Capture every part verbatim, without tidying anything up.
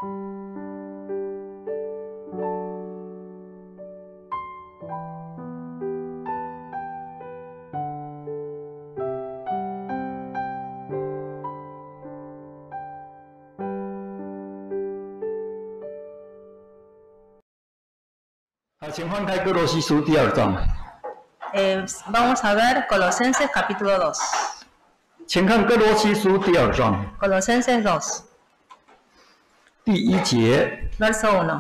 好，请翻开哥罗西书第二章。 Eh, vamos a ver Colosenses capítulo dos. 请看哥罗西书第二章 Colosenses dos, 第一节， verso uno.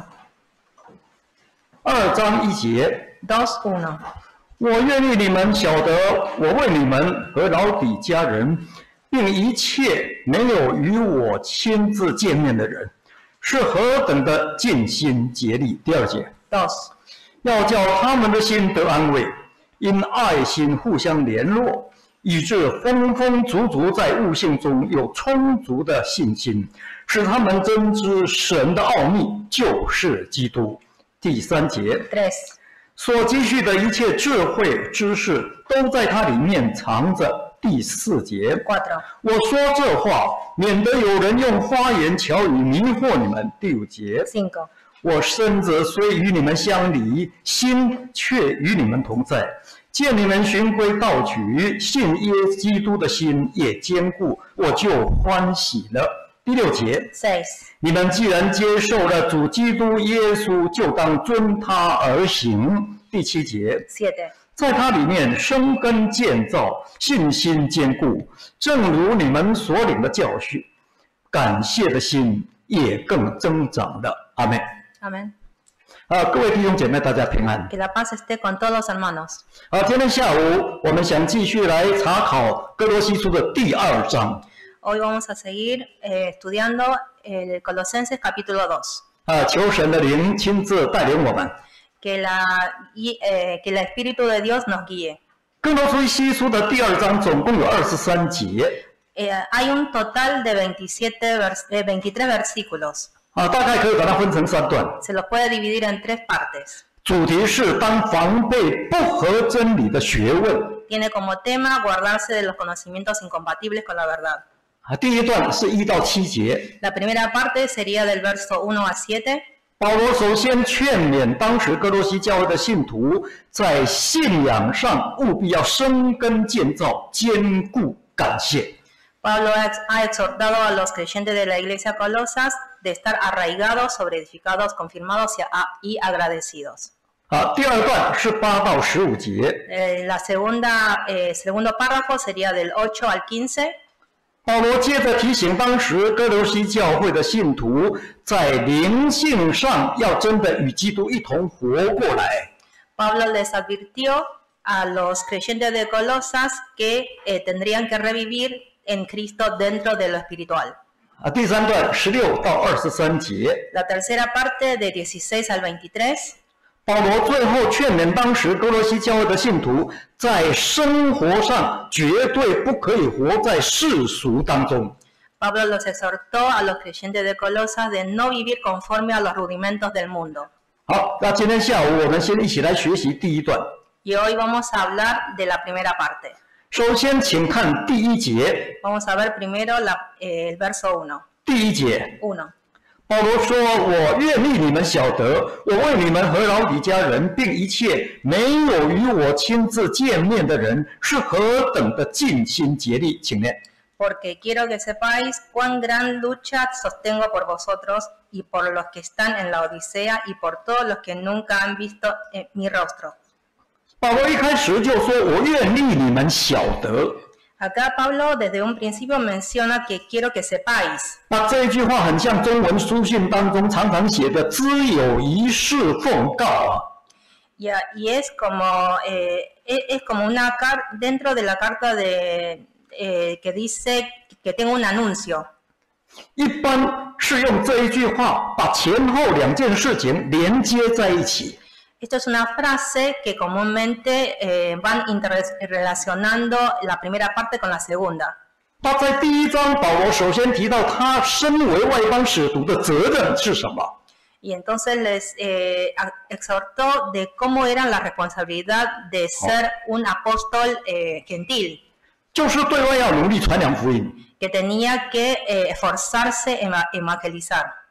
二章一节。 dos uno. 我愿意你们晓得，我为你们和老底家人，并一切没有与我亲自见面的人，是何等的尽心竭力。第二节， dos. 要叫他们的心得安慰，因爱心互相联络，以致丰丰足足在悟性中有充足的信心，使他们真知神的奥秘，就是基督。第三节， tres. 所积蓄的一切智慧知识都在它里面藏着。第四节， cuatro. 我说这话，免得有人用花言巧语迷惑你们。第五节， cinco. 我身子虽与你们相离，心却与你们同在。见你们循规蹈矩，信耶基督的心也坚固，我就欢喜了。第六节， seis. 你们既然接受了主基督耶稣，就当遵他而行。第七节， siete. 在他里面生根建造，信心坚固，正如你们所领的教训，感谢的心也更增长了。阿们。 Amén. 啊，各位弟兄姐妹，大家平安。 Que la paz esté con todos los hermanos. 好，今天下午我们想继续来查考哥罗西书的第二章。 Hoy vamos a seguir eh, estudiando el Colosenses capítulo dos. 啊，求神的灵亲自带领我们。 Que, la, y, eh, que el Espíritu de Dios nos guíe. 哥罗西书的第二章总共有二十三节。 Eh, hay un total de veintisiete vers, eh, veintitrés versículos. 啊，大概可以把它分成三段。 Se los puede dividir en tres partes. 主题是当防备不合真理的学问。 Tiene como tema guardarse de los conocimientos incompatibles con la verdad. 啊，第一段是一到七节。 La primera parte sería del verso uno a siete. 保罗首先劝勉当时哥罗西教会的信徒，在信仰上务必要生根建造、坚固、感谢。 Pablo ha exhortado a los creyentes de la iglesia Colosas de estar arraigados, sobreedificados, confirmados y agradecidos. 好，第二段是八到十五节。 Eh, la segunda, eh, segundo párrafo sería del ocho al quince. 保罗接着提醒当时哥罗西教会的信徒，在灵性上要真的与基督一同活过来。 Pablo les advirtió a los creyentes de Colosas que eh, tendrían que revivir en Cristo dentro de lo espiritual. 啊，第三段十六到二十三节。 La tercera parte de dieciséis al veintitrés. 保罗最后劝勉当时哥罗西教会的信徒，在生活上绝对不可以活在世俗当中。 Pablo los exhortó a los creyentes de Colosas de no vivir conforme a los rudimentos del mundo. 好，那今天下午我们先一起来学习第一段。 Y hoy vamos a hablar de la primera parte. 首先，请看第一节。 Vamos a ver primero la, eh, el verso uno. 第一节， uno. 保罗说：“我愿意你们晓得，我为你们和老底家人，并一切没有与我亲自见面的人，是何等的尽心竭力。”请念。 Porque quiero que sepáis cuán gran lucha sostengo por vosotros y por los que están en la Odisea y por todos los que nunca han visto eh, mi rostro. 保罗一开始就说：“我愿意你们晓得。” Acá Pablo desde un principio menciona que quiero que sepáis. 那这一句话很像中文书信当中常常写的“知有一事奉告”啊。 Y, y es como eh, es, es como una carta dentro de la carta de eh, que dice que tengo un anuncio. 一般是用这一句话把前后两件事情连接在一起。 Esto es una frase que comúnmente eh, van interrelacionando la primera parte con la segunda. 他在第一章，保罗首先提到他身为外邦使徒的责任是什么。 Y entonces les eh, exhortó de cómo era la responsabilidad de ser un apóstol eh, gentil. 就是对外要努力传扬福音。 Que tenía que eh, esforzarse en evangelizar.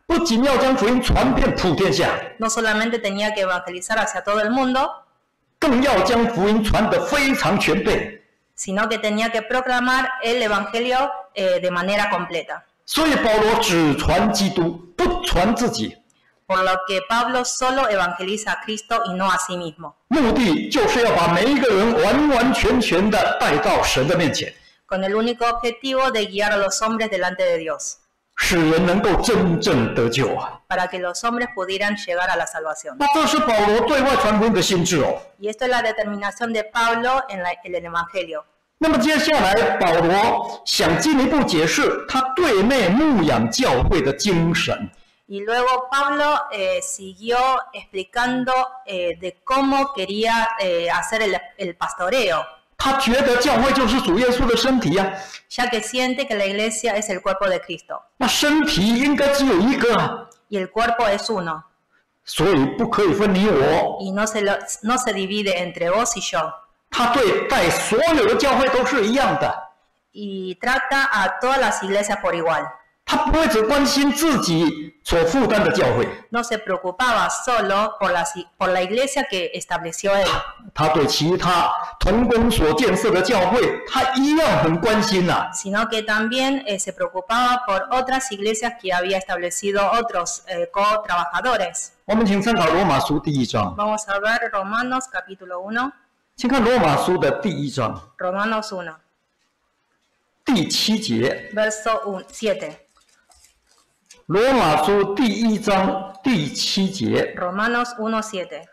不仅要将福音传遍普天下， no solamente tenía que evangelizar hacia todo el mundo, 更要将福音传得非常全备。 sino que tenía que proclamar el evangelio eh, de manera completa. 所以保罗只传基督，不传自己， Por lo que Pablo solo evangeliza a Cristo y no a sí mismo, 目的就是要把每一个人完完全全的带到神的面前， con el único objetivo de guiar a los hombres delante de Dios, 使人能够真正得救啊！ para que los hombres pudieran llegar a la salvación. 那这是保罗对外传福音的心智哦。 Y esto es la determinación de Pablo en, la, en el evangelio. 那么接下来，保罗想进一步解释他对内牧养教会的精神。 Y luego Pablo eh, siguió explicando eh, de cómo quería eh, hacer el, el pastoreo, 他觉得教会就是主耶稣的身体呀、啊， ya que siente que la iglesia es el cuerpo de Cristo 那身体应该只有一个啊， y el cuerpo es uno 所以不可以分你我。 y no se, lo, no se divide entre vos y yo. 他对待所有的教会都是一样的， Y trata a todas las iglesias por igual. 他不会只关心自己所负担的教会， No se preocupaba solo por la, por la iglesia que estableció él, 他对其他同工所建设的教会，他一样很关心呐、啊。 sino que también eh, se preocupaba por otras iglesias que había establecido otros eh, co-trabajadores. 我们请参考罗马书第一章， Vamos a ver Romanos capítulo uno, 请看罗马书的第一章 Romanos uno, 第七节。 verso siete. 罗马书第一章第七节， Romanos uno, siete.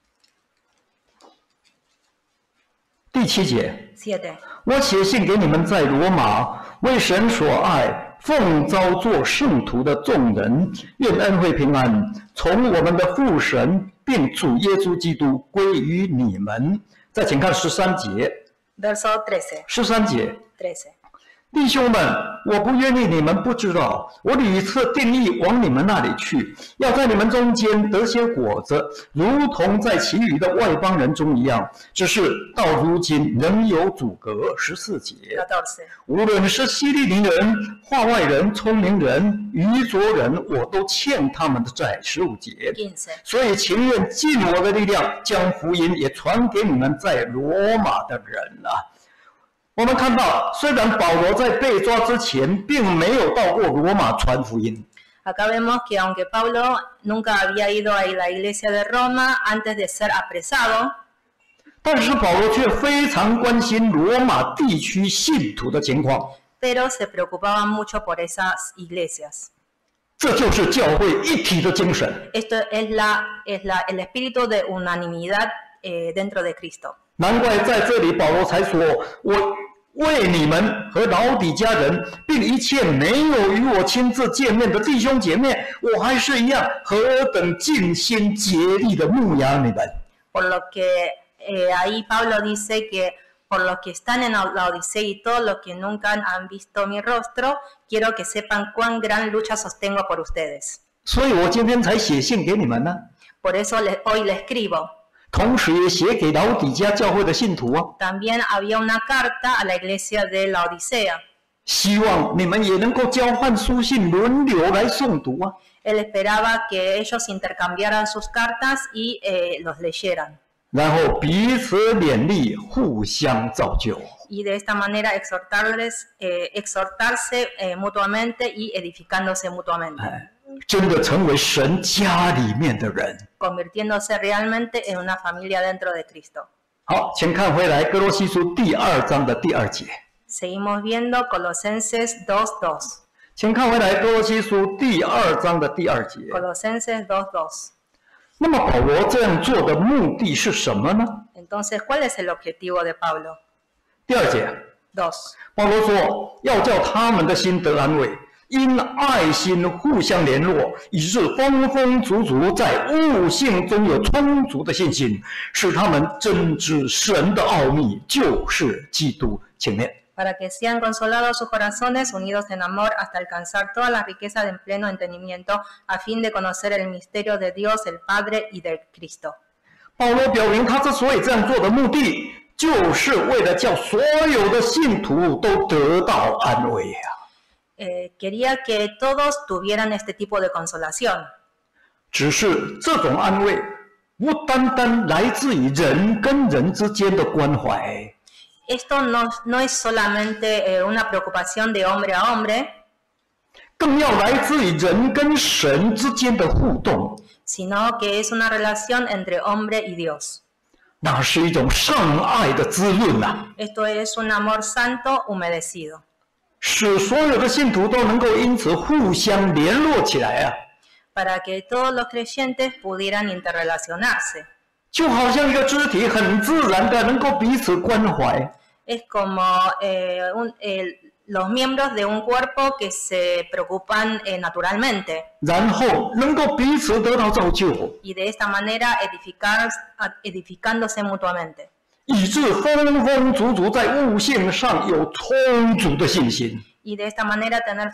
第七节， siete. 我写信给你们在罗马，为神所爱，奉召做圣徒的众人，愿恩惠平安从我们的父神并主耶稣基督归于你们。再请看十三节， Verso trece. 十三节。 trece. 弟兄们，我不愿意你们不知道，我屡次定义往你们那里去，要在你们中间得些果子，如同在其余的外邦人中一样。只是到如今仍有阻隔。十四节， catorce. 无论是希利尼人、化外人、聪明人、愚拙人，我都欠他们的债。十五节， quince. 所以情愿尽我的力量，将福音也传给你们在罗马的人啊。我们看到，虽然保罗在被抓之前并没有到过罗马传福音， Acá vemos que aunque Pablo nunca había ido a la iglesia de Roma antes de ser apresado, 但是保罗却非常关心罗马地区信徒的情况。 pero se preocupaba mucho por esas iglesias. 这就是教会一体的精神。 Esto es, la, es la, el espíritu de unanimidad eh, dentro de Cristo. 难怪在这里保罗才说：“我为你们和老底家人，并一切没有与我亲自见面的弟兄姐妹，我还是一样何等尽心竭力的牧养你们。” Por lo que eh, ahí Pablo dice que por los que están en la Odisea y todos los que nunca han visto mi rostro, quiero que sepan cuán gran lucha sostengo por ustedes. 所以我今天才写信给你们呢， Por eso le, hoy le escribo. 同时也写给老底家教会的信徒啊， También había una carta a la iglesia de la Odisea. 希望你们也能够交换书信，轮流来诵读啊。 Él esperaba que ellos intercambiaran sus cartas y eh, los leyeran. 然后彼此勉励，互相造就。 Y de esta manera exhortarles, eh, exhortarse eh, mutuamente y edificándose mutuamente. 真的成为神家里面的人。 Convirtiéndose realmente en una familia dentro de Cristo. 好，请看回来哥罗西书第二章的第二节。 Seguimos viendo Colosenses dos dos. 请看回来哥罗西书第二章的第二节。 Colosenses dos dos. 那么保罗这样做的目的是什么呢？ Entonces, ¿cuál es el objetivo de Pablo? 第二节， dos. 保罗说要叫他们的心得安慰，因爱心互相联络，以致丰丰足足在悟性中有充足的信心，使他们真知神的奥秘，就是基督。请念。 Para que sean consolados sus corazones, unidos en amor, hasta alcanzar toda la riqueza de pleno entendimiento, a fin de conocer el misterio de Dios, el Padre y de Cristo. 保罗表明他之所以这样做的目的，就是为了叫所有的信徒都得到安慰啊。 eh, quería que todos tuvieran este tipo de consolación. 只是这种安慰不单单来自于人跟人之间的关怀， Esto no, no es solamente eh, una preocupación de hombre a hombre, 更要来自于人跟神之间的互动。 sino que es una relación entre hombre y Dios. 那是一种上爱的滋润啊， Esto es un amor santo humedecido, 使所有的信徒都能够因此互相联络起来啊， para que todos los creyentes pudieran interrelacionarse. 就好像一个肢体很自然的能够彼此关怀。 Es como eh, un, eh, los miembros de un cuerpo que se preocupan eh, naturalmente 然后能够彼此得到造就， y de esta manera edificar, edificándose mutuamente, 以致丰丰足足在悟性上有充足的信心。 y de esta manera tener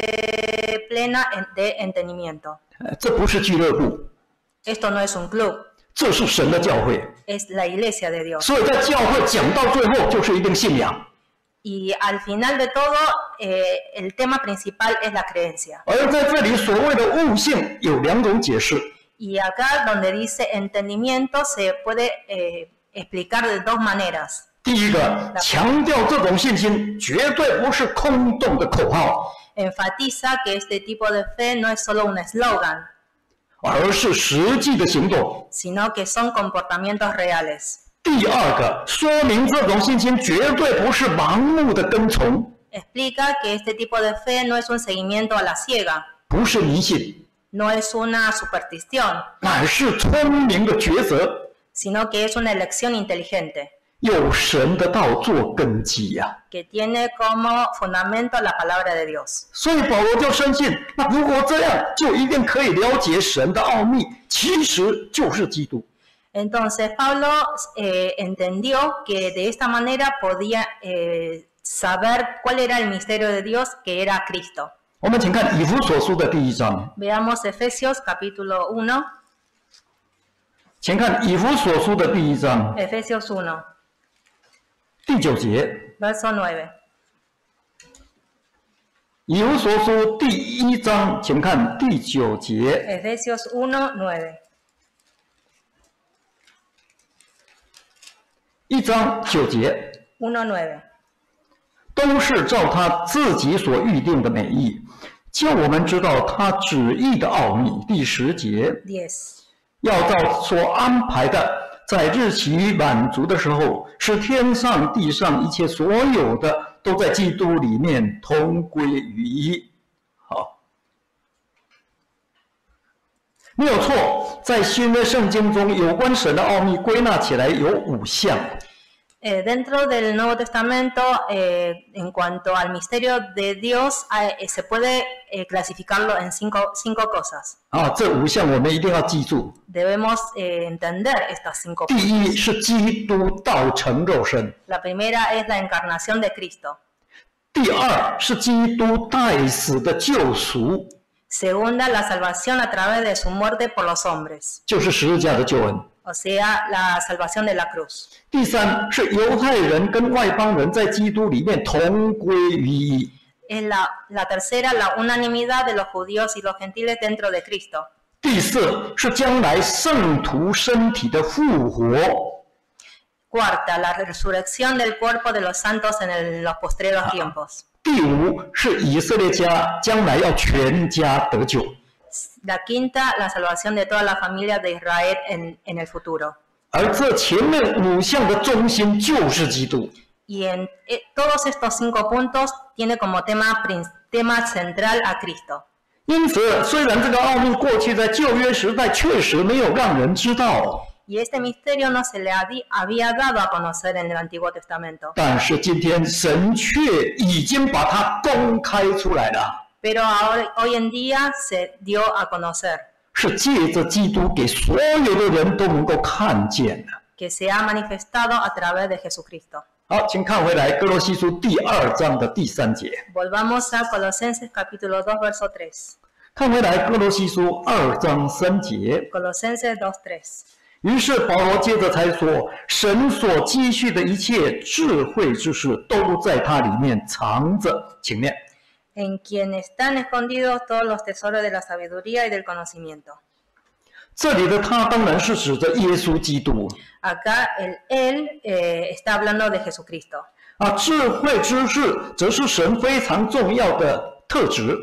fe plena en- de entendimiento. 呃这不是俱乐部， Esto no es un club, 这是神的教会。 es la iglesia de Dios. 所以在教会讲到最后，就是一定信仰。 Y al final de todo, eh, el tema principal es la creencia. 而在这里所谓的悟性有两种解释， Y acá donde dice entendimiento se puede eh, explicar de dos maneras. 第一个，强调这种信心绝对不是空洞的口号， Enfatiza que este tipo de fe no es solo un eslogan, 而是实际的行动。 sino que son comportamientos reales. 第二个，说明这种信心绝对不是盲目的跟从， Explica que este tipo de fe no es un seguimiento a la ciega, 不是迷信， no es una superstición, 乃是聪明的抉择， sino que es una elección inteligente, 有神的道做根基呀、啊。 que tiene como fundamento la palabra de Dios. 所以保罗就深信，那如果这样，就一定可以了解神的奥秘，其实就是基督。 Entonces Pablo eh, entendió que de esta manera podía eh, saber cuál era el misterio de Dios, que era Cristo. 我们请看以弗所书的第一章， Veamos Efesios capítulo uno, 请看以弗所书的第一章 Efesios uno, 第九节。 verso nueve. 以弗所书第一章，请看第九节。 Efesios uno, nueve. 一章九节， uno, nueve. 都是照他自己所预定的美意，叫我们知道他旨意的奥秘。第十节， diez. 要照所安排的，在日期满足的时候，使天上地上一切所有的都在基督里面同归于一。好，没有错，在新约圣经中有关神的奥秘归纳起来有五项。 Eh, dentro del Nuevo Testamento, eh, en cuanto al misterio de Dios, eh, se puede eh, clasificarlo en cinco, cinco cosas. 啊，这五项我们一定要记住。 Debemos eh, entender estas cinco 第 cosas. 一是基督道成肉身， La primera es la encarnación de Cristo. 第二是基督代死的救赎， Segunda, la salvación a través de su muerte por los hombres, 就是十字架的救恩。 o sea, la salvación de la cruz. 第三是犹太人跟外邦人在基督里面同归于一。 Es la, la tercera, la unanimidad de los judíos y los gentiles dentro de Cristo. 第四是将来圣徒身体的复活。 Cuarta, la resurrección del cuerpo de los santos en el- los postreros tiempos. 第五是以色列家将来要全家得救。 La quinta, la salvación de toda la familia de Israel en, en el futuro. 而这前面五项的中心就是基督。 Y en eh, todos estos cinco puntos tiene como tema, prin- tema central a Cristo. 因此，虽然这个奥秘过去在旧约时代确实没有让人知道， Y este misterio no se le hadi- había dado a conocer en el Antiguo Testamento. 但是今天神却已经把它公开出来了， Pero ahora, hoy en día se dio a conocer, 是借着基督给所有的人都能够看见的。 que se ha manifestado a través de Jesucristo. 好，请看回来哥罗西书第二章的第三节， Volvamos a Colosenses capítulo dos, verso tres. 看回来哥罗西书二章三节。 Colosenses dos, tres. 于是保罗接着才说，神所积蓄的一切智慧之事都在他里面藏着。请念。 en quien están escondidos todos los tesoros de la sabiduría y del conocimiento. 这里的他当然是指着耶稣基督 Acá el él eh, está hablando de Jesucristo. 啊，智慧知识则是神非常重要的特质。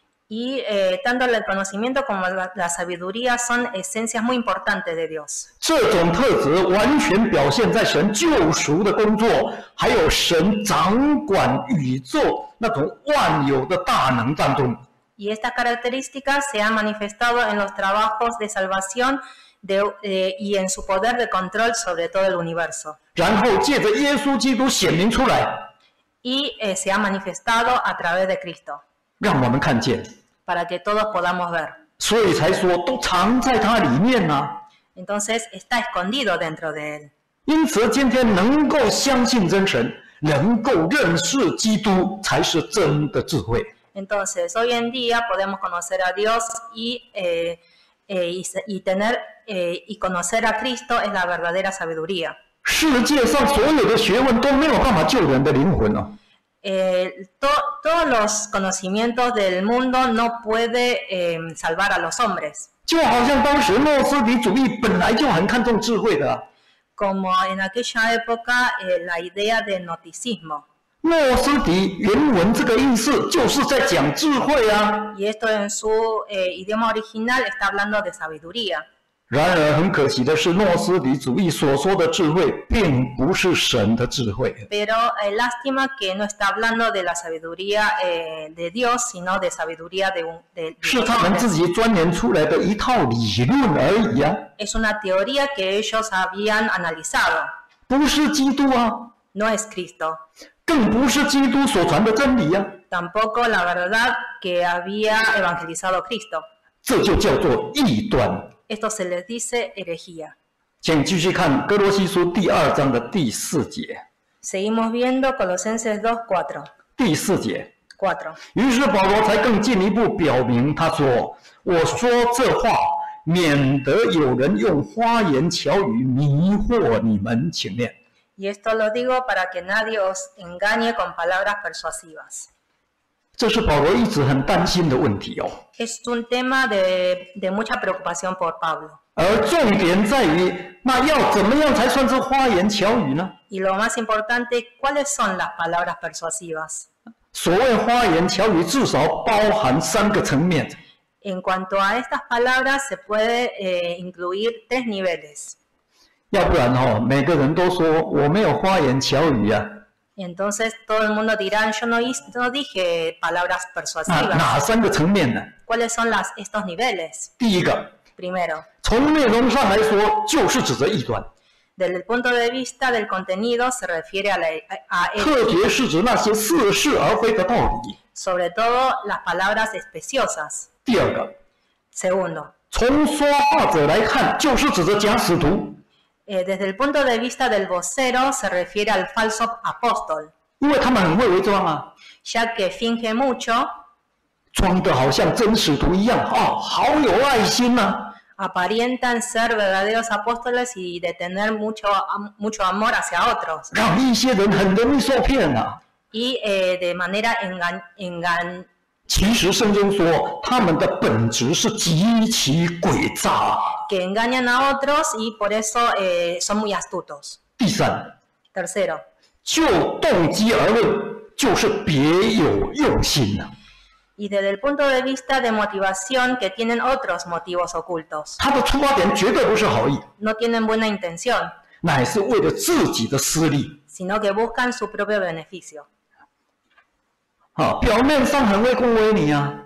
Y eh, tanto el conocimiento como la, la sabiduría son esencias muy importantes de Dios. 这种特质完全表现在神救赎的工作，还有神掌管宇宙那种万有的大能当中。 Y estas características se han manifestado en los trabajos de salvación de, eh, y en su poder de control sobre todo el universo. 然后借着耶稣基督显明出来， Y eh, se ha manifestado a través de Cristo, 让我们看见， para que todos podamos ver. 所以才说都藏在它里面呢、啊。 Entonces está escondido dentro de él. 因此，今天能够相信真神，能够认识基督，才是真的智慧。 Entonces, hoy en día podemos conocer a Dios y, eh, eh, y, y tener eh, y conocer a Cristo es la verdadera sabiduría. 世界上所有的学问都没有办法救人的灵魂哦。 Eh, to, todos los conocimientos del mundo no puede eh, salvar a los hombres. 就好像当时诺斯底主义本来就很看重智慧的、啊。 Como en aquella época eh, la idea del gnosticismo. 诺斯底原文这个意思就是在讲智慧啊。 Y esto en su eh, idioma original está hablando de sabiduría. 然而很可惜的是，诺斯底主义所说的智慧，并不是神的智慧。 Pero eh, lástima que no está hablando de la sabiduría eh, de Dios, sino de sabiduría de un... De, de 是他们自己钻研出来的一套理论而已啊。 Es una teoría que ellos habían analizado. 不是基督啊， No es Cristo. 更不是基督所传的真理啊。 Tampoco la verdad que había evangelizado Cristo. 这就叫做异端。 Esto se les dice herejía. 请继续看哥罗西书第二章的第四节。 Seguimos viendo Colosenses dos, cuatro. 第四节。 cuatro. 于是保罗才更进一步表明，他说：“我说这话，免得有人用花言巧语迷惑你们。”请念。 Y esto lo digo para que nadie os engañe con palabras persuasivas. 这是保罗一直很担心的问题哦。 Es un tema de, de mucha preocupación por Pablo. 而重点在于，那要怎么样才算是花言巧语呢？ Y lo más importante, ¿cuáles son las palabras persuasivas? 所谓花言巧语，至少包含三个层面。 En cuanto a estas palabras, se puede eh, incluir tres niveles. 要不然哦，每个人都说我没有花言巧语啊。 Entonces todo el mundo dirá, yo no, no dije palabras 那 persuasivas. 哪三个层面呢？ ¿Cuáles son las, estos niveles? 第一个， Primero, 从内容上来说，就是指责异端， desde el punto de vista del contenido se refiere a, la, a, a 特 el, 别是指那些似是而非的道理。 sobre todo las palabras especiosas. 第二个， Segundo, 从说话者来看，就是指着假使徒， eh, desde el punto de vista del vocero se refiere al falso apóstol, 因为他们很会伪装啊， ya que finge mucho, 装得好像真使徒一样，哦，好有爱心呐、啊。 aparentan ser verdaderos apóstoles y de tener mucho, am- mucho amor hacia otros. 让一些人很容易受骗啊。 Y eh, de manera engan, engan, 其实圣经说，他们的本质是极其诡诈。 que engañan a otros y por eso eh, son muy astutos. 第三， Tercero, 就动机而论，就是别有用心啊。 y desde el punto de vista de motivación que tienen otros motivos ocultos. 他的出发点绝对不是好意， No tienen buena intención, 乃是为了自己的私利。 sino que buscan su propio beneficio. 啊，表面上很会恭维你啊，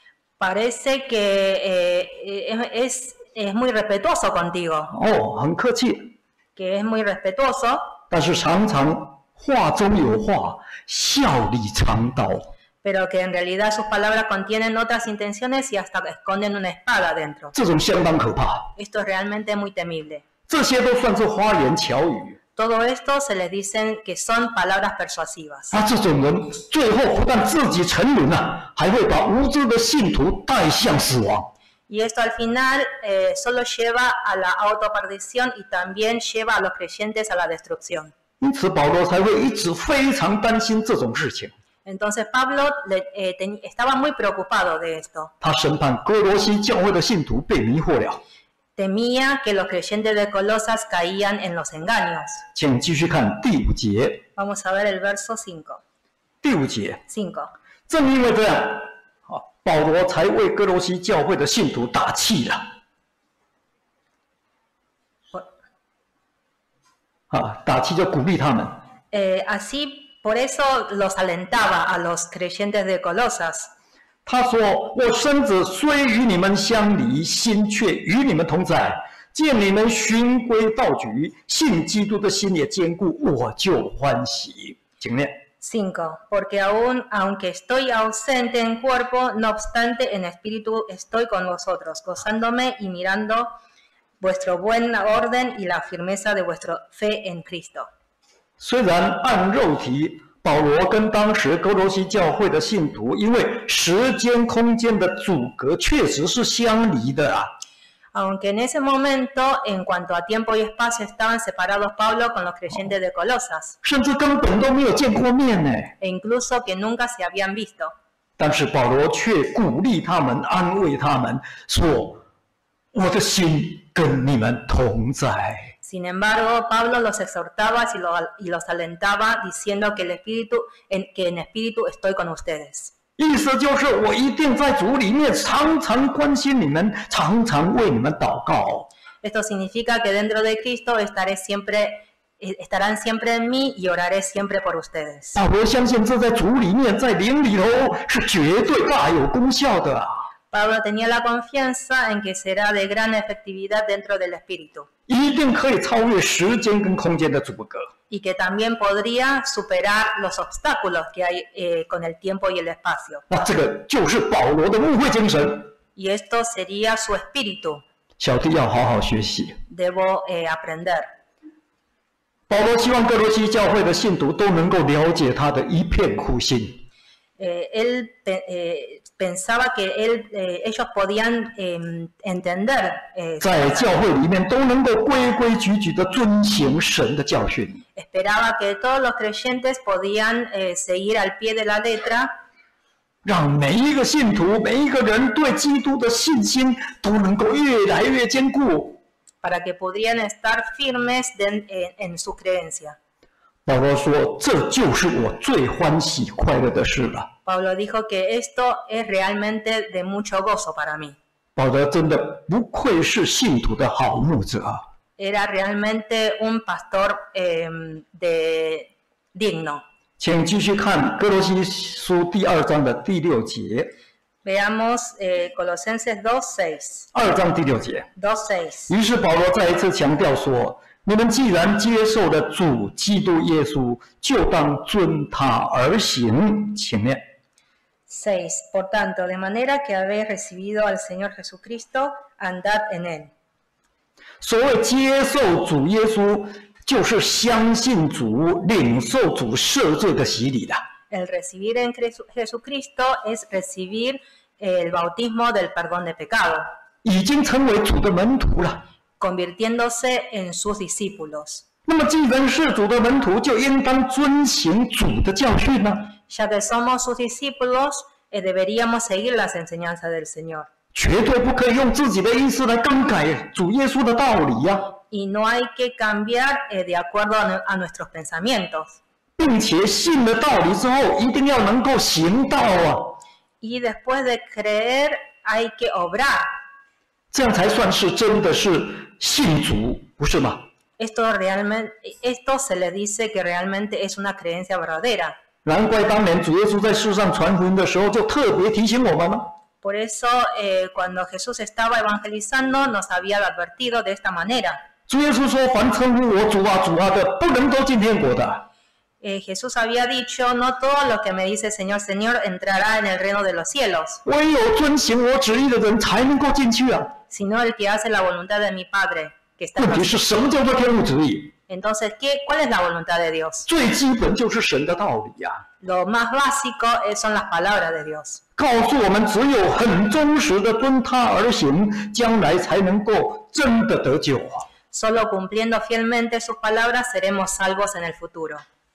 Parece que eh, es, es muy respetuoso contigo, 哦，很客气， que es muy respetuoso, 但是常常话中有话，笑里藏刀。 pero que en realidad sus palabras contienen otras intenciones y hasta esconden una espada dentro. 这种相当可怕。 Esto es realmente muy temible. 这些都算是花言巧语。 Todo esto se les dicen que son palabras persuasivas. 那这种人最后不但自己沉沦啊，还会把无知的信徒带向死亡。 Y esto al final eh, solo lleva a la autoperdición y también lleva a los creyentes a la destrucción. 因此保罗才会一直非常担心这种事情。 Entonces Pablo le, eh, ten, estaba muy preocupado de esto. 他审判哥罗西教会的信徒被迷惑了。 Temía que los creyentes de Colosas caían en los engaños. 请继续看第五节。 Vamos a ver el verso cinco. 第五节， cinco. 正因为这样，啊，保罗才为哥罗西教会的信徒打气了。啊，打气就鼓励他们。 Eh, así, por eso los alentaba a los creyentes de Colosas. 他说：“我身子虽与你们相离，心却与你们同在。见你们循规蹈矩，信基督的心也坚固，我就欢喜。”请念。 cinco. Porque aún, aunque estoy ausente en cuerpo, no obstante en espíritu estoy con vosotros, gozándome y mirando vuestro buen orden y la firmeza de vuestra fe en Cristo. 虽然按肉体，保罗跟当时哥罗西教会的信徒，因为时间空间的阻隔，确实是相离的啊。 Aunque en ese momento, en cuanto a tiempo y espacio, estaban separados Pablo con los creyentes de Colosas, 甚至根本都没有见过面呢。 e incluso que nunca se habían visto. 但是保罗却鼓励他们，安慰他们，说：“我的心跟你们同在。” Sin embargo, Pablo los exhortaba y, lo, y los alentaba diciendo que, el espíritu, en, que en espíritu estoy con ustedes. 意思就是我一定在主里面常常关心你们，常常为你们祷告。 Esto significa que dentro de Cristo estaré siempre, estarán siempre en mí y oraré siempre por ustedes. 保罗相信这在主里面，在灵里头是绝对大有功效的啊！ Pablo tenía la confianza en que será de gran efectividad dentro del espíritu. 一定可以超越时间跟空间的阻隔。 Y que también podría superar los obstáculos que hay eh, con el tiempo y el espacio. 那这个就是保罗的牧会精神。 Y esto sería su espíritu. 小弟要好好学习。 Debo eh, aprender. 保罗希望哥罗西教会的信徒都能够了解他的一片苦心。 Eh, él eh, pensaba que él, eh, ellos podían eh, entender. Eh, 在教会里面都能够规规矩矩的遵行神的教训。 Esperaba que todos los creyentes podían eh, seguir al pie de la letra. 让每一个信徒、每一个人对基督的信心都能够越来越坚固。 Para que pudieran estar firmes de, en, en su creencia. 保罗说：“这就是我最欢喜快乐的事了。” Pablo dijo que esto es realmente de mucho gozo para mí. 保罗真的不愧是信徒的好牧者。 Era realmente un pastor eh, de digno. 请继续看哥罗西书第二章的第六节。 Veamos eh, Colosenses dos seis. 二章第六节。 dos seis. 于是保罗再一次强调说：“你们既然接受了主基督耶稣，就当遵他而行。”请念。 seis. Por tanto, de manera que habéis recibido al Señor Jesucristo, andad en él. 所谓接受主耶稣，就是相信主、领受主赦罪的洗礼的。 El recibir en Jesucristo es recibir el bautismo del perdón de pecado, 已经成为主的门徒了。 convirtiéndose en sus discípulos. 那么，既然是主的门徒，就应当遵行主的教训呢？ Ya que somos sus discípulos, eh, deberíamos seguir las enseñanzas del Señor. 绝对不可以用自己的意思来更改主耶稣的道理呀、啊！ Y no hay que cambiar eh, de acuerdo a, a nuestros pensamientos. 并且信了道理之后，一定要能够行道啊！ Y después de creer, hay que obrar. 这样才算是真的是信主，不是吗？ Esto realmente, esto se le dice que realmente es una creencia verdadera. 难怪当年主耶稣在世上传福音的时候，就特别提醒我们了。 Por eso, eh, cuando Jesús estaba evangelizando, nos había advertido de esta manera. 主耶稣说：“凡称呼我主啊主啊的，不能都进天国的。” Eh, Jesús había dicho, no todo lo que me dice Señor, Señor, entrará en el reino de los cielos, 唯有遵行我旨意的人才能够进去啊！ sino el que hace la voluntad de mi Padre, que está en 问题 los 是什么叫做天父旨意？ Entonces, ¿qué, ¿cuál es la voluntad de Dios? 最基本就是神的道理呀、啊。 Lo más básico es, son las palabras de Dios. 告诉我们，只有很忠实的遵他而行，将来才能够真的得救啊！ Solo cumpliendo fielmente sus palabras seremos salvos en el futuro.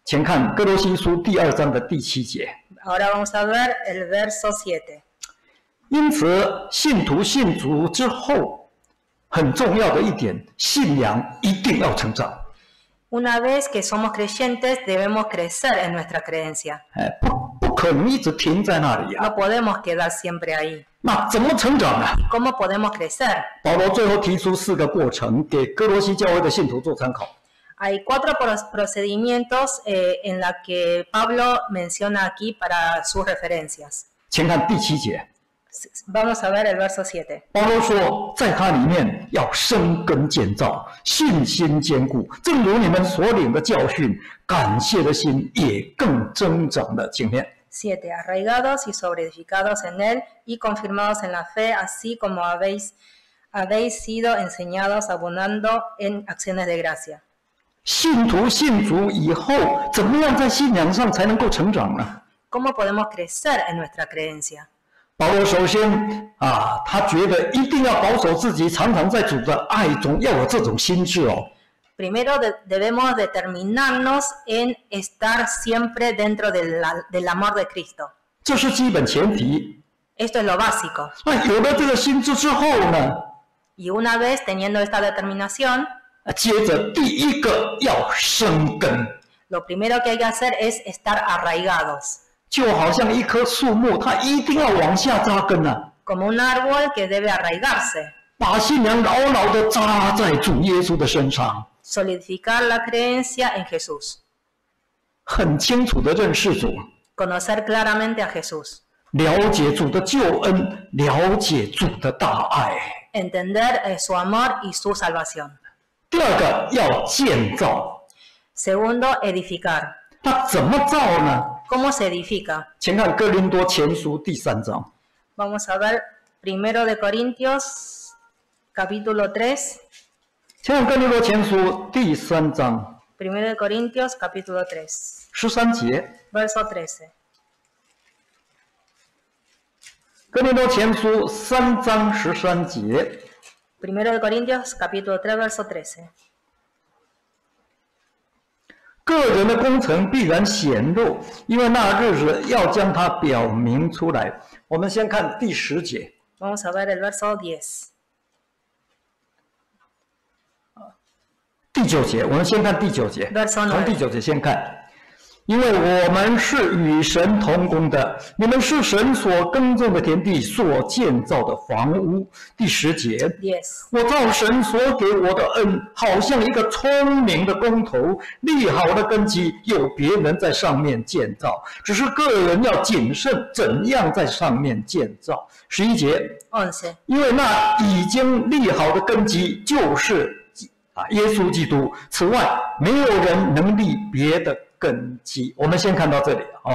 请看哥罗西书第二章的第七节。 Ahora vamos a ver el verso siete. 因此，信徒信主之后，很重要的一点，信仰一定要成长。 Una vez que somos creyentes, debemos crecer en nuestra creencia. 哎，不不可能一直停在那里啊。 No podemos quedar siempre ahí. 那怎么成长呢？ ¿Cómo podemos crecer? 保罗最后提出四个过程，给哥罗西教会的信徒做参考。 Hay cuatro procedimientos eh, en la que Pablo menciona aquí para sus referencias. 请看第七节。 Vamos a ver el verso siete. 保罗说，在他里面要生根建造，信心坚固，正如你们所领的教训，感谢的心也更增长了。请念。 siete. Arraigados y sobreedificados en él y confirmados en la fe, así como habéis, habéis sido enseñados, abundando en acciones de gracia. 信徒信主以后，怎么样在信仰上才能够成长呢？ ¿Cómo podemos crecer en nuestra creencia? 保罗首先啊，他觉得一定要保守自己，常常在主的爱中，要有这种心智哦。 Primero de, debemos determinarnos en estar siempre dentro de la, del amor de Cristo. 这是基本前提。 Esto es lo básico. 那有了这个心智之后呢？ Y una vez teniendo esta determinación, 接着第一个要生根。 lo primero que hay que hacer es estar arraigados. 就好像一棵树木，它一定要往下扎根啊， Como un árbol que debe arraigarse. 把信仰牢牢地扎在主耶稣的身上， Solidificar la creencia en Jesús. 很清楚地认识主， Conocer claramente a Jesús. 了解主的救恩，了解主的大爱。 Entender eh, su amor y su salvación. 第二个要建造， Segundo, edificar. 那怎么造呢？ ¿Cómo se edifica? 请看哥林多前书第三章。 Vamos a ver primero de Corintios, capítulo tres. 请看哥林多前书第三章 Primero de Corintios, capítulo tres, 十三节。 verso trece. 哥林多前书三章十三节。 Primero de Corintios, capítulo tres, verso trece. 个人的工程必然显露，因为那日子要将它表明出来。我们先看第十节。 Vamos a ver el verso diez. 第九节，我们先看第九节。 Verso 从第九节先看。因为我们是与神同工的，你们是神所耕种的田地，所建造的房屋。第十节， diez. 我照神所给我的恩，好像一个聪明的工头，立好的根基，有别人在上面建造，只是个人要谨慎，怎样在上面建造。十一节， once. 因为那已经立好的根基就是啊耶稣基督，此外没有人能立别的根基。我们先看到这里哦。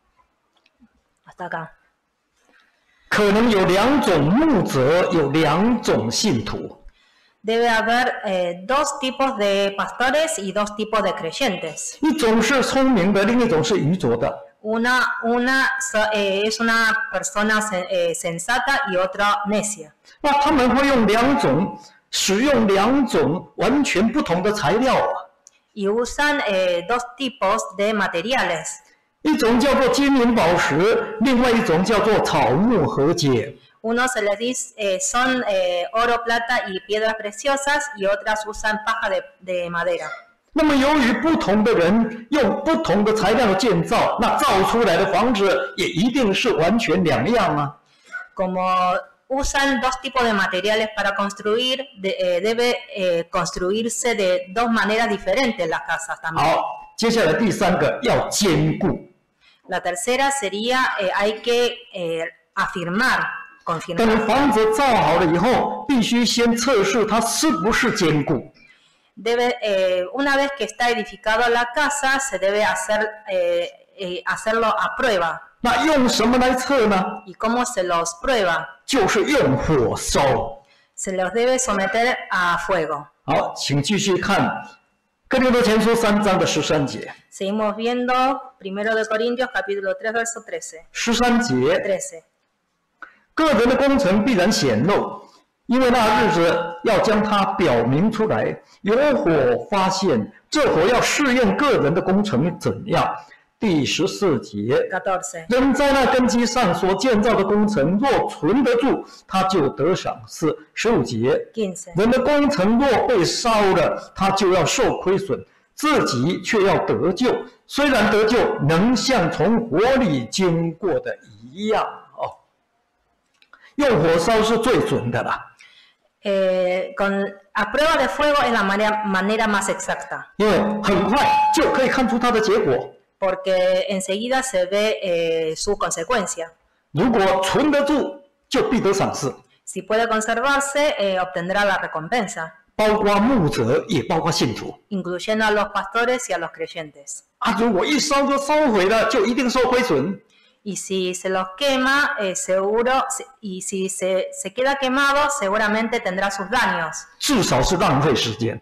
Hasta acá. 可能有两种牧者，有两种信徒。 Debe haber eh, dos tipos de pastores y dos tipos de creyentes. 一种是聪明的，另一种是愚拙的。 Una, una so- eh, es una persona sen- eh, sensata y otra necia. 那他们会用两种，使用两种完全不同的材料啊。 Y usan eh, dos tipos de materiales. 一种叫做金银宝石，另外一种叫做草木和解。 Unos se les dice eh, son eh, oro, plata y piedras preciosas y otras usan paja de, de madera. 那么由于不同的人用不同的材料建造，那造出来的房子也一定是完全两样啊。 Como usan dos tipos de materiales para construir, de- eh, debe eh, construirse de dos maneras diferentes las casas también. 好，接下来第三个要坚固。 La tercera sería eh, hay que eh, afirmar, 等 confirmar. 房子造好了以后，必须先测试它是不是坚固。 Debe, eh, una vez que está edificada la casa, se debe hacer, eh, eh, hacerlo a prueba. 那用什么来测呢？ ¿Y cómo se los prueba? 就是用火烧。 Se los debe someter a fuego. 好，请继续看《哥林多前书》三章的十三节。 Seguimos viendo primero de Corintios capítulo tres verso trece. 十三节， trece. 个人的工程必然显露， 因为那日子要将它表明出来，有火发现，这火要试验个人的工程怎样。第十四节，人在那根基上所建造的工程若存得住，他就得赏赐。十五节，人的工程若被烧了，他就要受亏损，自己却要得救，虽然得救，能像从火里经过的一样。哦，用火烧是最准的啦。 Eh, con, a prueba de fuego es la manera, manera más exacta. 因为很快就可以看出它的结果。 Porque enseguida se ve eh, su consecuencia. 如果存得住，就必得赏赐。 Si puede conservarse, eh, obtendrá la recompensa. 包括牧者，也包括信徒。 Incluyendo a los pastores y a los creyentes. 啊，如果一烧就烧毁了，就一定受亏损。 Y si se los quema, eh, seguro, y si se, se queda quemado, seguramente tendrá sus daños. 至少是浪费时间。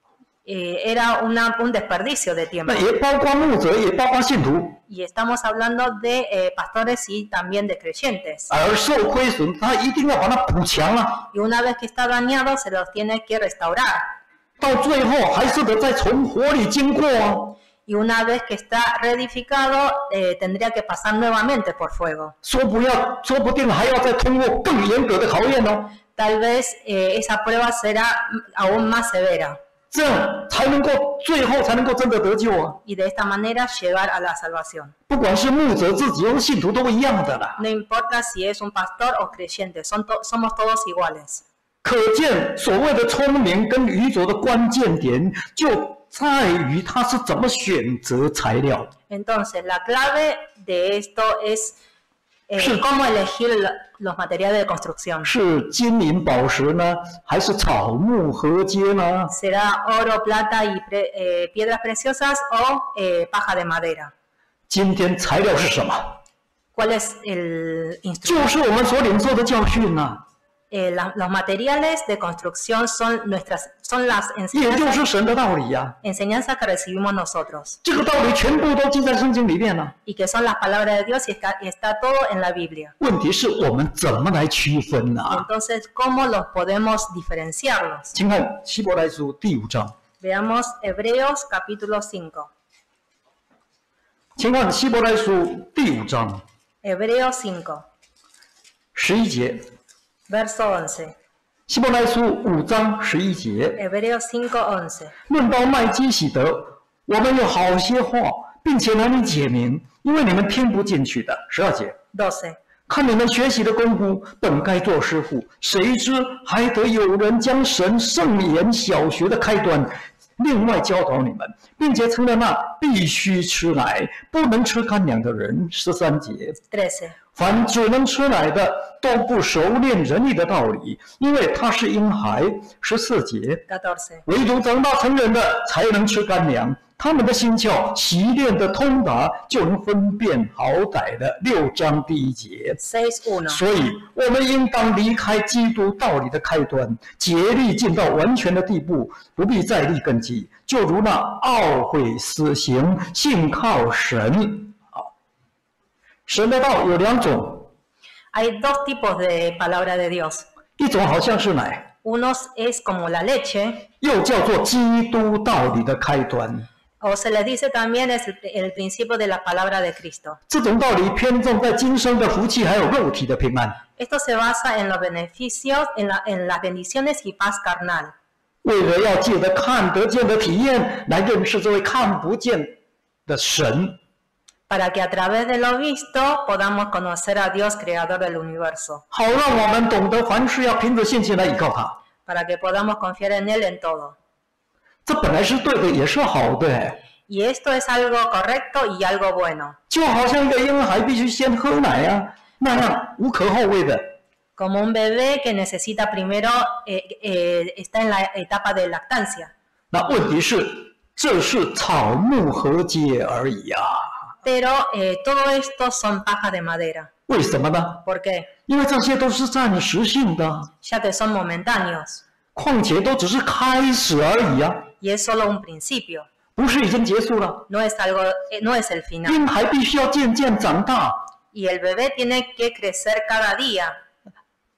Eh, era una, un desperdicio de tiempo. 那也包括牧者，也包括信徒。 Y estamos hablando de eh, pastores y también de creyentes. 而受亏损，他一定要把它补强啊。 Y una vez que está dañado, se los tiene que restaurar. 到最后还是得再从火里经过啊。 Y una vez que está reedificado, eh, tendría que pasar nuevamente por fuego. 说不要，说不定还要再通过更严格的考验哦。 Tal vez eh, esa prueba será aún más severa. 这样才能够最后才能够真的得救啊！ Y de esta manera llegar a la salvación. 不管是牧者自己或信徒都一样的啦。 No importa si es un pastor o creyente, son to somos todos iguales. 可见所谓的聪明跟愚拙的关键点，就在于他是怎么选择材料。 Entonces, la clave de esto es eh, cómo elegir los materiales de construcción. 是金银宝石呢，还是草木禾秸呢？ ¿Será oro, plata y pre, eh, piedras preciosas o eh, paja de madera? 今天材料是什么？ ¿Cuál es el 就 instrumento? 是我们所领受的教训啊， Eh, la, los materiales de construcción son nuestras, son las 也就 enseñanzas, 是神的道理呀、啊。 enseñanzas que recibimos nosotros. 这个道理全部都记在圣经里面了。 Y que son las palabras de Dios y está, y está todo en la Biblia. 问题是我们怎么来区分呢、啊？ Entonces, ¿cómo los podemos diferenciarlos? 请看希伯来书第五章。 Veamos Hebreos capítulo cinco. 请看希伯来书第五章 Hebreos cinco, 十一节。 verso once. 希伯来书五章十一节。 Hebreos cinco, once. 论到麦基洗德，我们有好些话，并且难以解明，因为你们听不进去的。十二节。 doce. 看你们学习的功夫，本该做师傅，谁知还得有人将神圣言小学的开端另外教导你们，并且成了那必须吃奶不能吃干粮的人。十三节。 trece. 凡只能吃奶的，都不熟练仁义的道理，因为他是婴孩。十四节。 catorce. 唯独长大成人的，才能吃干粮。他们的心窍习练的通达，就能分辨好歹的。六章第一节。 seis, uno. 所以，我们应当离开基督道理的开端，竭力进到完全的地步，不必再立根基，就如那懊悔死刑，信靠神。好，神的道有两种， Hay dos tipos de palabra de Dios. 一种好像是奶， Unos es como la leche, 又叫做基督道理的开端。 o se les dice también es el, el principio de la palabra de Cristo. 这种道理偏重在今生的福气，还有肉体的平安。 Esto se basa en los beneficios, en, la, en las bendiciones y paz carnal. 为了要借着看得见的体验来认识这位看不见的神， Para que a través de lo visto podamos conocer a Dios, creador del universo. 好让我们懂得凡事要凭着信心来依靠他。 Para que podamos confiar en Él en todo. 这本来是对的，也是好的。 Y esto es algo correcto y algo bueno. 就好像一个婴孩必须先喝奶啊，那样无可厚非的。 Como un bebé que necesita primero, eh, eh, está en la etapa de lactancia. 那问题是，这是草木禾秸而已啊。 Pero eh, todo esto son pajas de madera. 为什么呢？ ¿Por qué? 因为这些都是暂时性的， Ya que son momentáneos. 况且都只是开始而已啊， Y es solo un principio. 不是已经结束了。 No es algo, eh, no es el final. 婴孩必须要渐渐长大， Y el bebé tiene que crecer cada día.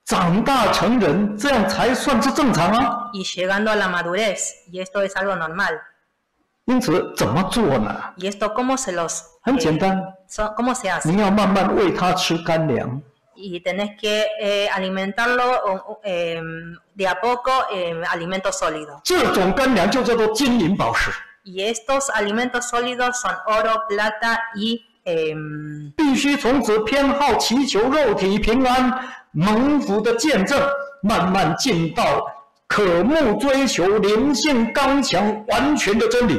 长大成人，这样才算是正常啊。 y llegando a la madurez, y esto es algo normal. 因此怎么做呢？ ¿Y esto cómo se los 很简 eh, 单， so- cómo se hace? 你要慢慢喂他吃干粮， Y tenés que eh, alimentarlo o- eh, de a poco eh, alimento sólido. 这种干粮就叫做金银宝石， Y estos alimentos sólidos son oro, plata y eh, 必须从此偏好祈求肉体平安、蒙福的见证，慢慢进到渴慕追求灵性刚强、完全的真理。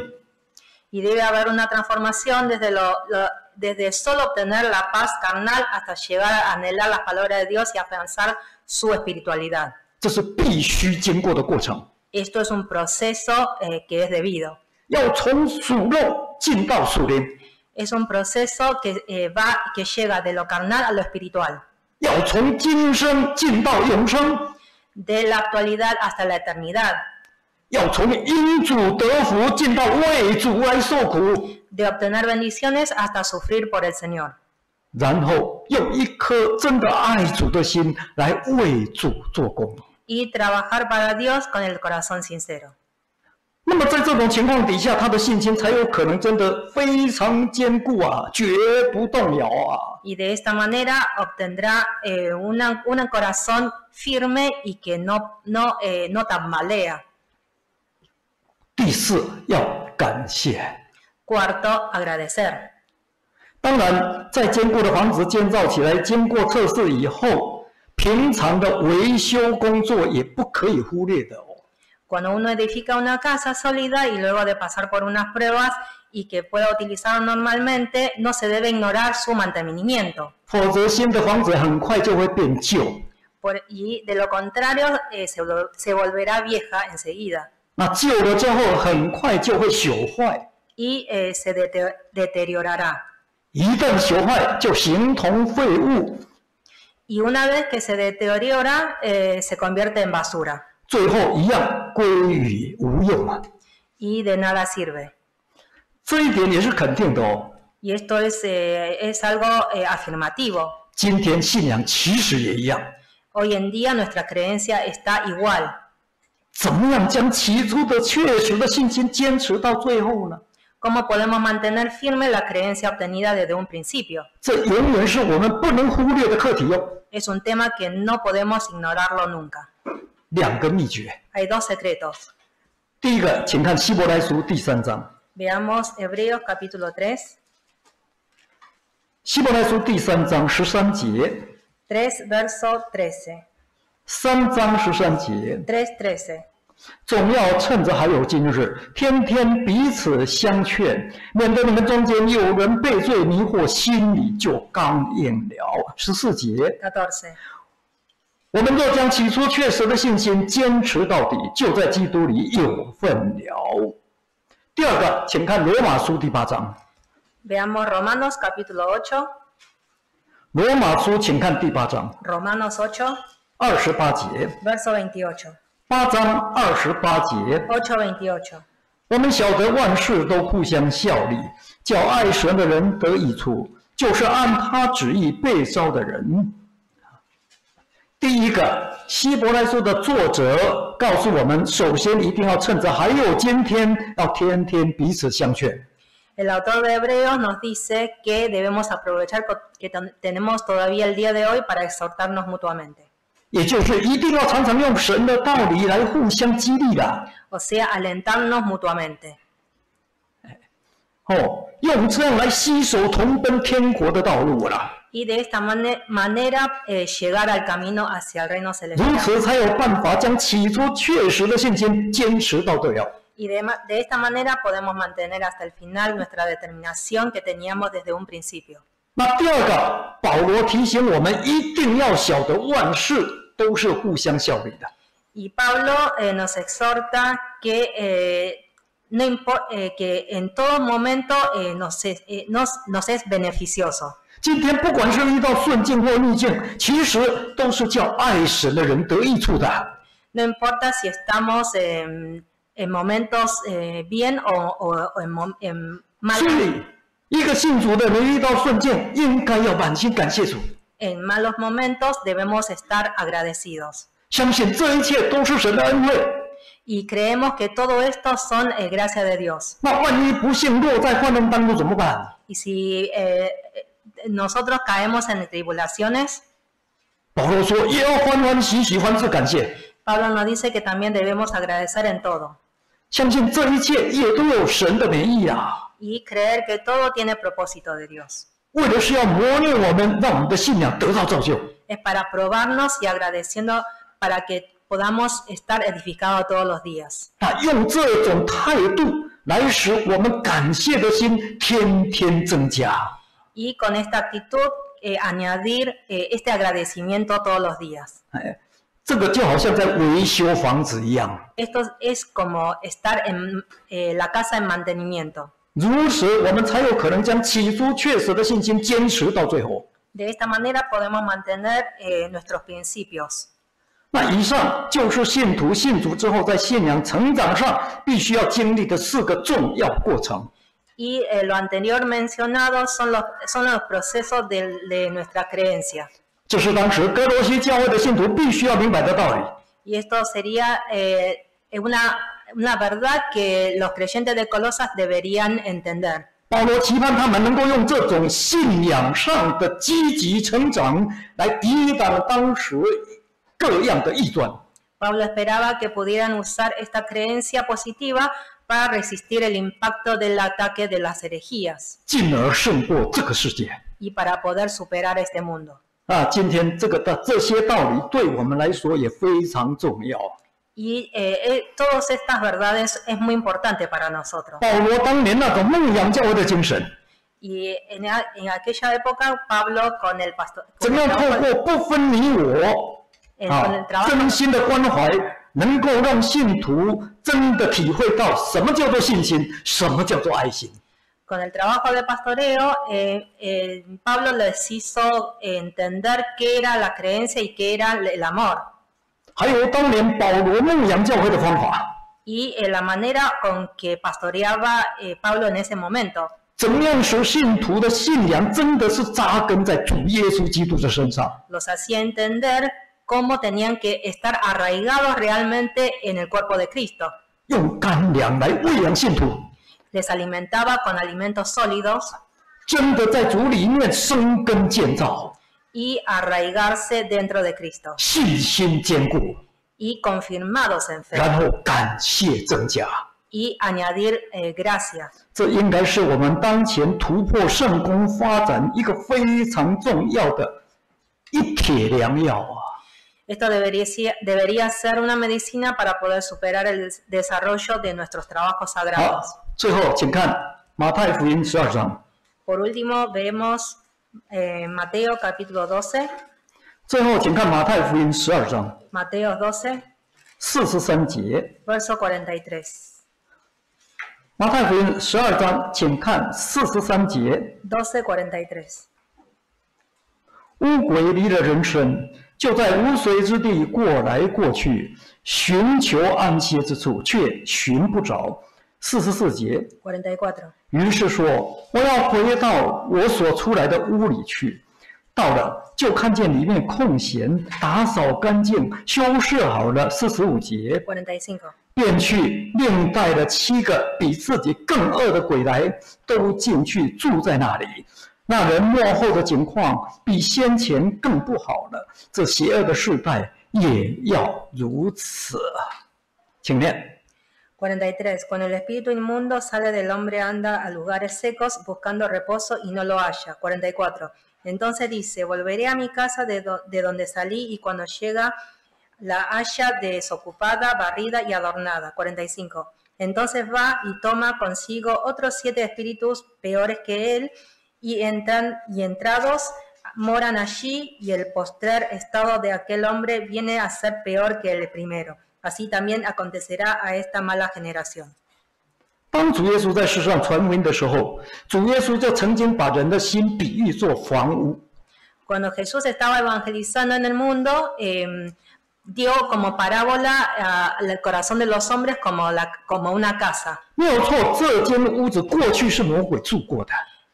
y debe haber una transformación desde, lo, lo- desde solo obtener la paz carnal hasta llegar a anhelar las palabras de Dios y afianzar su espiritualidad. 这是必须经过的过程， Esto es un proceso eh, que es debido. 要从属肉进到属灵， Es un proceso que, eh, va, que llega de lo carnal a lo espiritual, 要从今生进到永生， de la actualidad hasta la eternidad, 要从因主得福进到为主来受苦， de obtener bendiciones hasta sufrir por el Señor. 然后用一颗真的爱主的心来为主做工。 Y trabajar para Dios con el corazón sincero. 那么在这种情况底下，他的信心才有可能真的非常坚固啊，绝不动摇啊。 Y de esta manera obtendrá eh, una, un corazón firme y que no, no, eh, no tambalea. 第四，要感谢。 Cuarto, agradecer. 当然，在坚固的房子建造起来，经过测试以后，平常的维修工作也不可以忽略的哦。 Cuando uno edifica una casa sólida y luego de pasar por unas pruebas y que pueda utilizar normalmente, no se debe ignorar su mantenimiento. 否则，新的房子很快就会变旧。 Por- y de lo contrario, eh, se, vol- se volverá vieja enseguida 那旧了之后，很快就会朽坏。 y eh, se dete- deteriorará. 一旦朽坏，就形同废物， Y una vez que se deteriora, eh, se convierte en basura 最后一样归于无用啊。 y de nada sirve. 这一点也是肯定的哦。 Y esto es, eh, es algo eh, afirmativo. 今天信仰其实也一样， Hoy en día nuestra creencia está igual. 怎么样将起初的确实的信心坚持到最后呢？ ¿Cómo podemos mantener firme la creencia obtenida desde un principio? 这永远是我们不能忽略的课题哦。 Es un tema que no podemos ignorarlo nunca. 两个秘诀， Hay dos secretos. 第一个，请看希伯来书第三章。 Veamos Hebreos capítulo tres, 希伯来书第三章十三节， tres verso trece. 三章十三节， tres trece. 总要趁着还有今日，天天彼此相劝，免得你们中间有人被罪迷惑，心里就刚硬了。十四节， catorce. 我们若将起初确实的信心坚持到底，就在基督里有份了。第二个，请看罗马书第八章。 Veamos Romanos capítulo ocho. 罗马书，请看第八章 Romanos ocho, 二十八节。 verso veintiocho. 八章二十八节， ocho veintiocho. 我们晓得万事都互相效力，叫爱神的人得益处，就是按他旨意被召的人。第一个，希伯来书的作者告诉我们，首先一定要趁着还有今天，要天天彼此相劝。 El autor de Hebreos nos dice que debemos aprovechar que ten- tenemos todavía el día de hoy para exhortarnos mutuamente. 也就是一定要常常用神的道理来互相激励的。 O sea, alentarnos mutuamente. 哦，用这样来携手同奔天国的道路了。 Y de esta mane- manera eh, llegar al camino hacia el reino 如 celestial. 此才有办法将起初确实的信心坚持到最后。 Y de, ma- de esta manera podemos mantener hasta el final nuestra determinación que teníamos desde un principio. 那第二个，保罗提醒我们一定要晓得万事都是互相效力的。 Y Pablo eh, nos exhorta que, eh, no impo- eh, que en todo momento eh, nos, es, eh, nos, nos es beneficioso. 今天不管是遇到顺境或逆境，其实都是叫爱神的人得益处的。 No importa si estamos en, en momentos eh, bien o, o- o en, mom- en mal. 所以，一个信主的人遇到顺境，应该要满心感谢主。 en malos momentos debemos estar agradecidos. 相信这一切都是神的恩惠。 Y creemos que todo esto son eh, gracia de Dios. 那万一不幸落在患难当中怎么办？ Y si eh, nosotros caemos en tribulaciones, 保罗说：“也要欢欢喜喜，凡事感谢。 Pablo nos dice que también debemos agradecer en todo. 相信这一切也都有神的美意啊！ Y creer que todo tiene propósito de Dios. 为的是要磨练我们，让我们的信仰得到造就。 Es para probarnos y agradeciendo para que podamos estar edificados todos los días. 那用这种态度来使我们感谢的心天天增加。 Y con esta actitud eh, añadir eh, este agradecimiento todos los días. 哎，这个就好像在维修房子一样。 Esto es como estar en eh, la casa en mantenimiento. 如此，我们才有可能将起初确实的信心坚持到最后。 De esta manera podemos mantener eh, nuestros principios. 那以上就是信徒信主之后在信仰成长上必须要经历的四个重要过程。 Y eh, lo anterior mencionado son los, son los procesos de, de nuestra creencia. 这是当时哥罗西教会的信徒必须要明白的道理。 Y esto sería eh, una, una verdad que los creyentes de Colosas deberían entender. 保罗期盼他们能够用这种信仰上的积极成长来抵挡当时各样的异端。 Pablo esperaba que pudieran usar esta creencia positiva para resistir el impacto del ataque de las herejías 进而胜过这个世界。 y para poder superar este mundo. 啊，今天这个的这些道理对我们来说也非常重要。 Y eh, eh, todas estas verdades es muy importante para nosotros. 保罗当年那种牧养教会的精神， Y en, a- en aquella época, Pablo con el pastor, 怎 con 么 el 样透 trabajo, 过不分你我 eh, 啊 con el trabajo 真心的关怀，能够让信徒真的体会到什么叫做信心，什么叫做爱心。 Con el trabajo de pastoreo, eh, eh, Pablo les hizo entender qué era la creencia y qué era el amor. 还有当年保罗牧养教会的方法， Y eh, la manera con que pastoreaba eh, Pablo en ese momento. 怎么样使信徒的信仰真的是扎根在主耶稣基督的身上？ Los hacía entender cómo tenían que estar arraigados realmente en el cuerpo de Cristo. 用干粮来喂养信徒， Les alimentaba con alimentos sólidos 真的在主里面生根建造， y arraigarse dentro de Cristo 信心坚固， y confirmados en fe 然后感谢增加。 y añadir eh, gracia. 这应该是我们当前突破圣功发展一个非常重要的一帖良药啊！ Esto debería, ser- debería ser una medicina para poder superar el des- desarrollo de nuestros trabajos 好 sagrados.， 最后请看马太福音十二章， Por último, vemos eh, Mateo capítulo doce, 最后请看马太福音十二章 Mateo doce, 四十三节。 verso cuarenta y tres. 马太福音十二章，请看四十三节。 doce cuarenta y tres. 乌鬼离了人身，就在无水之地过来过去，寻求安歇之处，却寻不着。四十四节， cuarenta y cuatro. 于是说：“我要回到我所出来的屋里去。”到了，就看见里面空闲，打扫干净，修饰好了。四十五节， cuarenta y cinco. 便去另带了七个比自己更恶的鬼来，都进去住在那里。那人末后的景况比先前更不好了，这邪恶的世代也要如此。请念。 cuarenta y tres. Cuando el espíritu inmundo sale del hombre anda a lugares secos buscando reposo y no lo halla. cuarenta y cuatro. Entonces dice, volveré a mi casa de, do- de donde salí y cuando llega la halla desocupada, barrida y adornada. cuarenta y cinco. Entonces va y toma consigo otros siete espíritus peores que él y, entran, y entrados moran allí y el postrer estado de aquel hombre viene a ser peor que el primero. Así también acontecerá a esta mala generación. 当主耶稣在世上传福音的时候，主耶稣就曾经把人的心比喻作房屋。 Cuando Jesús estaba evangelizando en el mundo, eh, dio como parábola uh, el corazón de los hombres como, la, como una casa. 没有错，这间屋子过去是魔鬼住过的，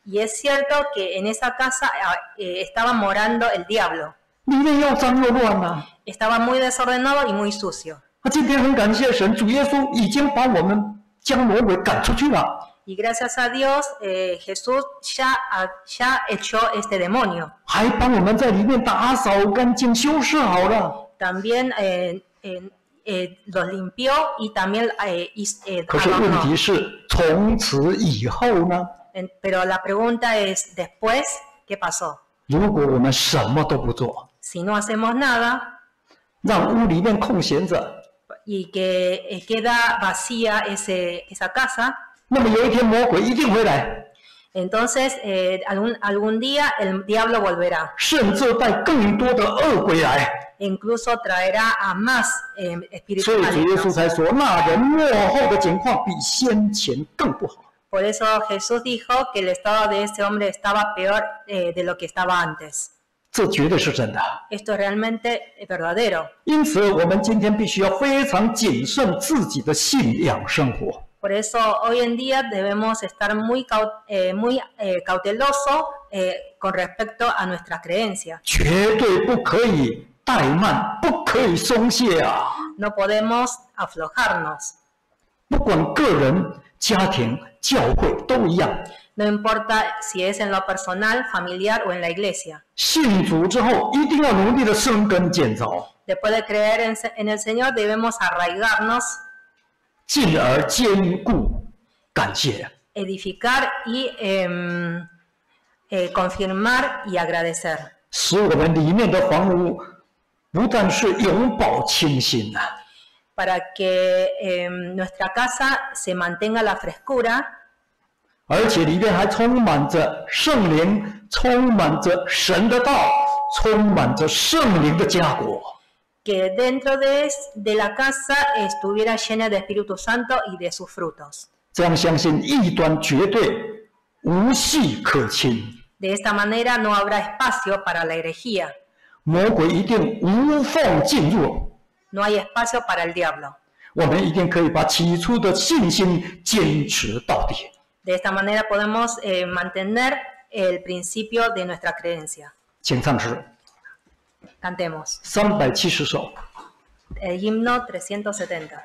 Y es cierto que en esa casa eh, estaba morando el diablo. 里面又脏又乱啊！ Estaba muy desordenado y muy sucio. 啊，今天很感谢神，主耶稣已经把我们将魔鬼赶出去了。 Y gracias a Dios, eh, Jesús ya, ya echó este demonio. 还帮我们在里面打扫干净、修饰好了。 También eh, eh, eh, los limpió y también eh, eh, 可是问题是，从此以后呢？ Pero la pregunta es, ¿después qué pasó? 如果我们什么都不做， Si no hacemos nada, 让屋里面空闲着， y que eh, queda vacía ese, esa casa, 那么有一天魔鬼一定会来， entonces eh, algún, algún día el diablo volverá. 甚至带更多的恶鬼来。 Incluso traerá a más eh, 所 espíritus 以主耶稣 malignos. 才说，那人末后的情况比先前更不好。 Por eso Jesús dijo que el estado de ese hombre estaba peor eh, de lo que estaba antes. 这绝对是真的。 Esto es realmente verdadero. 因此，我们今天必须要非常谨慎自己的信仰生活。 Por eso hoy en día debemos estar muy, cau eh, muy eh, cautelosos eh, con respecto a nuestras creencias. 绝对不可以怠慢，不可以松懈啊！ No podemos aflojarnos. 不管个人、家庭、教会都一样。 No importa si es en lo personal, familiar o en la iglesia. 信主之后，一定要努力的生根建造， Después de creer en, en el Señor debemos arraigarnos, 进而坚固感谢。 edificar y eh, eh, confirmar y agradecer. 使我们里面的房屋不但是永保清新呐、啊， Para que eh, nuestra casa se mantenga la frescura, 而且里面还充满着圣灵，充满着神的道，充满着圣灵的家国。 que dentro de, de la casa estuviera llena de Espíritu Santo y de sus frutos. 这样相信异端绝对无隙可侵， De esta manera no habrá espacio para la herejía, 魔鬼一定无缝进入。 no hay espacio para el diablo. 我们一定可以把起初的信心坚持到底。 De esta manera podemos eh, mantener el principio de nuestra creencia. 请唱诗 Cantemos 三百七十首。 el himno trescientos setenta.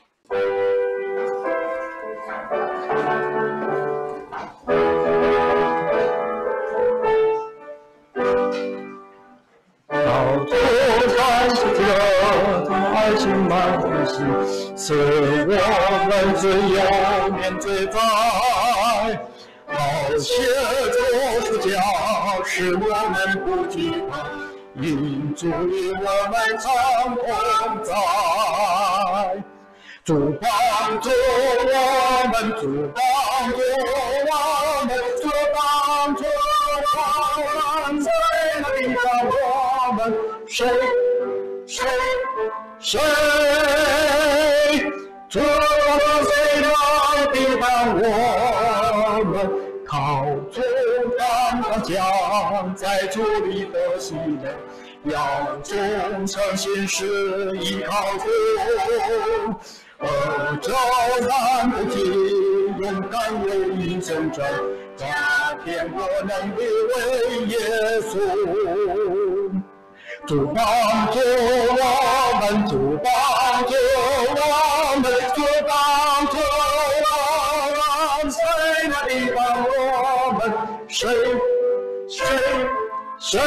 到处看是这种爱情满欢喜，是我们最有面最在。好些做主教，使我们不惧怕，因主与我们常同在。主帮助我们，主帮助我们，主帮助我们，在那地方我们谁谁谁，主谁能抵挡我们？靠主刚刚讲，在主里的喜乐。 要忠诚信实依靠主，恶者难不及，勇敢为义征战，加添我能力为耶稣。主帮助我们，主帮助我们，主帮助我们，谁能抵挡我们？谁谁谁？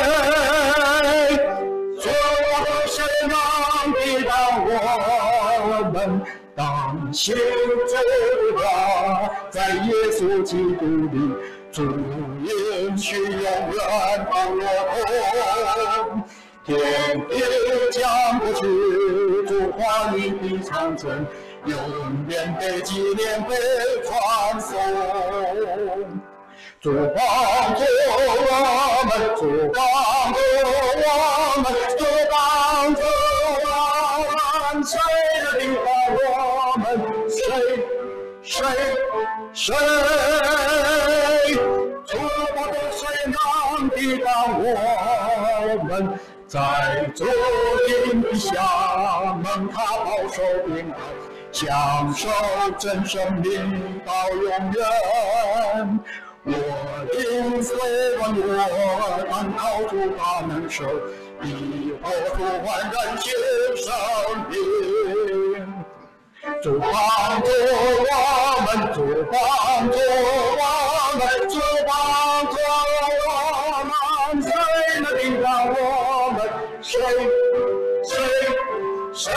我们当行主的话，在耶稣基督里，主应许永远不落空。天地将过去，主话语必长存，永远被纪念被传颂。主帮助我们，主帮助我们，主帮助我们，谁能抵挡我们？谁谁谁？主帮助谁能抵挡我们？在主荫底下，蒙他保守平安，享受真生命到永远。 我灵虽软弱，但靠主他能手，以我主焕然新生命。主帮助我们，主帮助我们，主帮助我们，谁能抵挡我们？谁谁谁？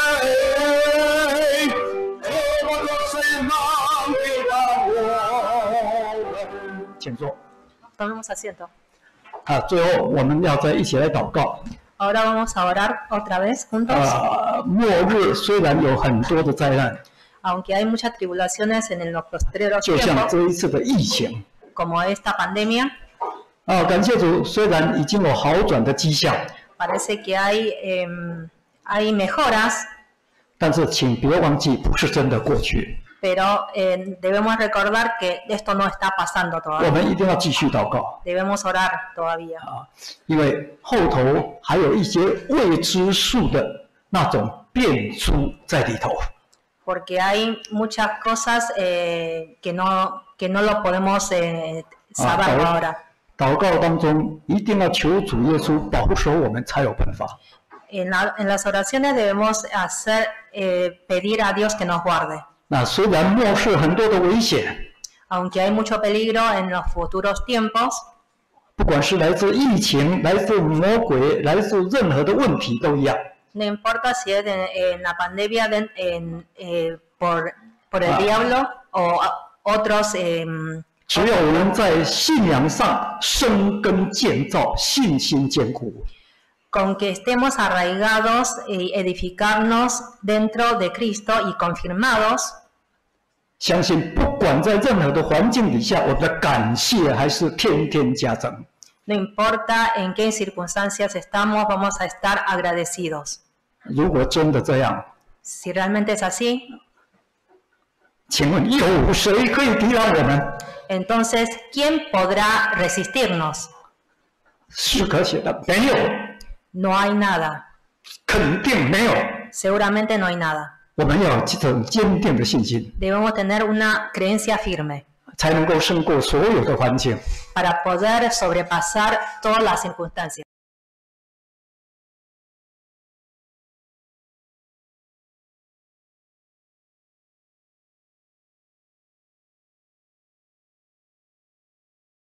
主帮助谁能抵挡我们？请坐。 Tomemos asiento. 啊，最后我们要再一起来祷告。 Ahora vamos a orar otra vez juntos. 啊，末日虽然有很多的灾难， Aunque hay muchas tribulaciones en los postreros 就像 tiempos, 这一次的疫情， como esta pandemia, 啊，感谢主，虽然已经有好转的迹象， parece que hay, eh, hay mejoras, 但是请别忘记，不是真的过去， pero eh, debemos recordar que esto no está pasando 我 todavía. 们一定要继续祷告 Debemos orar todavía. 啊，因为后头还有一些未知数的那种变数在里头。 Porque hay muchas cosas eh, que, no, que no lo podemos eh, saber Ah, ahora. 祷告当中一定要求主耶稣保守我们，才有办法。 En, la, en las oraciones debemos hacer, eh, pedir a Dios que nos guarde. 那虽然末世很多的危险， Aunque hay mucho peligro en los futuros tiempos, 不管是来自疫情、来自魔鬼、来自任何的问题都一样。 no importa si es en, en la pandemia, de, en, eh, por, por el Ah. diablo o a- otros, eh, 只要我们在信仰上生根建造，信心坚固， con que estemos arraigados y edificarnos dentro de Cristo y confirmados, 相信不管在任何的环境底下，我们的感谢还是天天加增。 no importa en qué circunstancias estamos, vamos a estar agradecidos. 如果真的这样， Si realmente es así, 请问有谁可以抵挡我们？ entonces, ¿quién podrá resistirnos? 是可写的，没有， No hay nada. 肯定没有。 Seguramente no hay nada. 我们要有这种坚定的信心， Debemos tener una creencia firme 才能够胜过所有的环境。 para poder sobrepasar todas las circunstancias.